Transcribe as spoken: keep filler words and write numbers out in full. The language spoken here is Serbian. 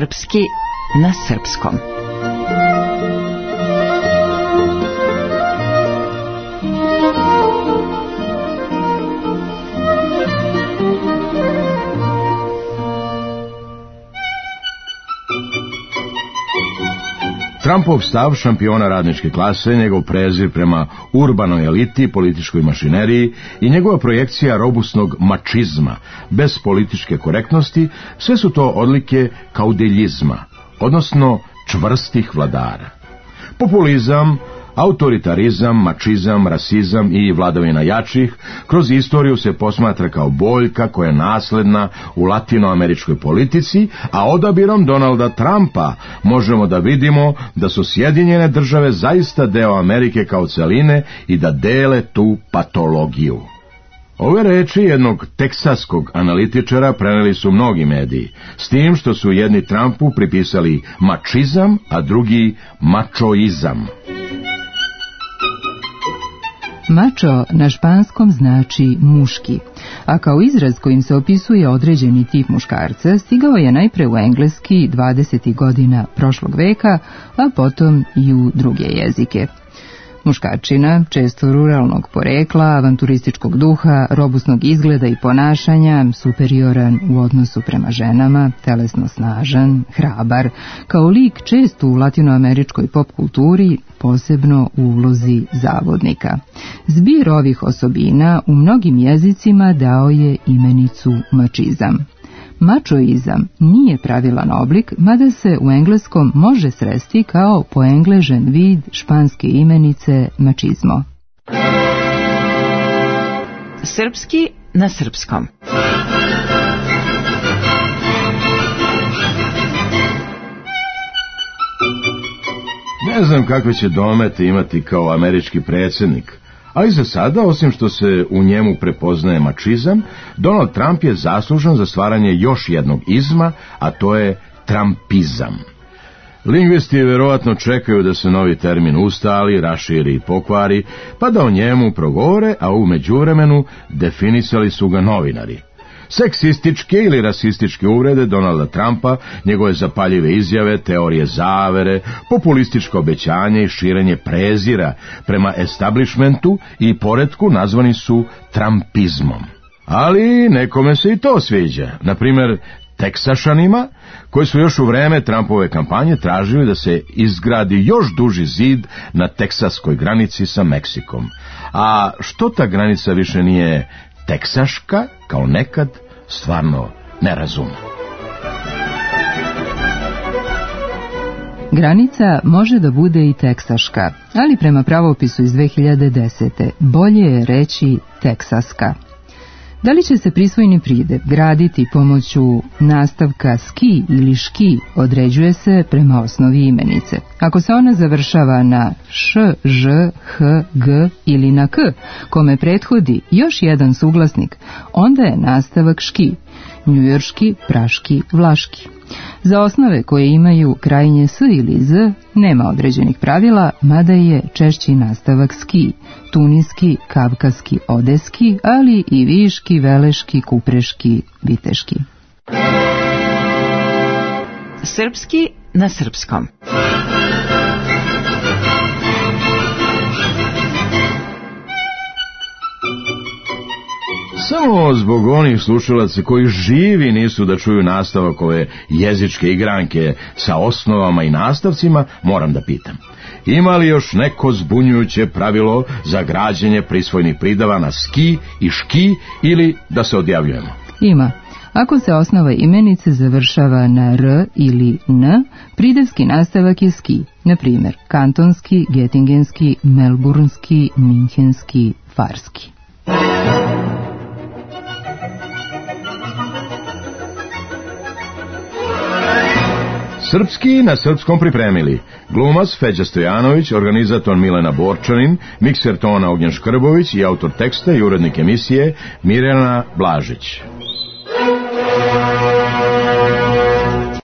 Srpski na srpskom. Trumpov stav šampiona radničke klase, njegov prezir prema urbanoj eliti, političkoj mašineriji i njegova projekcija robusnog mačizma, bez političke korektnosti, sve su to odlike kaudeljizma, odnosno čvrstih vladara. Populizam, autoritarizam, mačizam, rasizam i vladavina jačih kroz istoriju se posmatra kao boljka koja je nasledna u latinoameričkoj politici, a odabirom Donalda Trumpa možemo da vidimo da su Sjedinjene države zaista deo Amerike kao celine i da dele tu patologiju. Ove reči jednog teksaskog analitičara preneli su mnogi mediji, s tim što su jedni Trumpu pripisali mačizam, a drugi mačoizam. Mačo na španskom znači muški, a kao izraz kojim se opisuje određeni tip muškarca stigao je najpre u engleski dvadesetih godina prošlog veka, a potom i u druge jezike. Muškarčina, često ruralnog porekla, avanturističkog duha, robusnog izgleda i ponašanja, superioran u odnosu prema ženama, telesno snažan, hrabar, kao lik često u latinoameričkoj pop kulturi, posebno u ulozi zavodnika. Zbir ovih osobina u mnogim jezicima dao je imenicu mačizam. Mačoizam nije pravilan oblik, mada se u engleskom može sresti kao poengležen vid španske imenice mačizmo. Srpski na srpskom. Ne znam kakve će domete imati kao američki predsjednik, ali za sada, osim što se u njemu prepoznaje mačizam, Donald Trump je zaslužan za stvaranje još jednog izma, a to je trumpizam. Lingvisti vjerovatno čekaju da se novi termin ustali, raširi i pokvari, pa da o njemu progovore, a u međuvremenu definisali su ga novinari. Seksističke ili rasističke uvrede Donalda Trumpa, njegove zapaljive izjave, teorije zavere, populističko obećanje i širenje prezira prema establishmentu i poretku nazvani su trumpizmom. Ali nekome se i to sviđa, na primjer Teksašanima, koji su još u vreme Trumpove kampanje tražili da se izgradi još duži zid na teksaskoj granici sa Meksikom. A što ta granica više nije teksaška, kao nekad, stvarno ne razumem. Granica može da bude i teksaška, ali prema pravopisu iz dve hiljade desete bolje je reći teksaska. Da li će se prisvojni pridev graditi pomoću nastavka ski ili ški određuje se prema osnovi imenice. Ako se ona završava na š, ž, h, g ili na k, kome prethodi još jedan suglasnik, onda je nastavak ški, njujorški, praški, vlaški. Za osnove koje imaju krajnje s ili z nema određenih pravila, mada je češći nastavak ski, tuniski, kavkaski, odeski, ali i viški, veleški, kupreški, viteški. Srpski na srpskom. Samo zbog onih slušalaca koji živi nisu da čuju nastavak ove jezičke igranke sa osnovama i nastavcima, moram da pitam. Ima li još neko zbunjujuće pravilo za građenje prisvojnih pridava na ski i ški ili da se odjavljujemo? Ima. Ako se osnova imenice završava na r ili n, pridevski nastavak je ski, na primjer kantonski, getingenski, melburnski, minhenski, farski. Srpski na srpskom pripremili glumac Feđa Stojanović, organizator Milena Borčanin, mikser tona Ognjen Škrbović i autor teksta i urednik emisije Mirjana Blažić.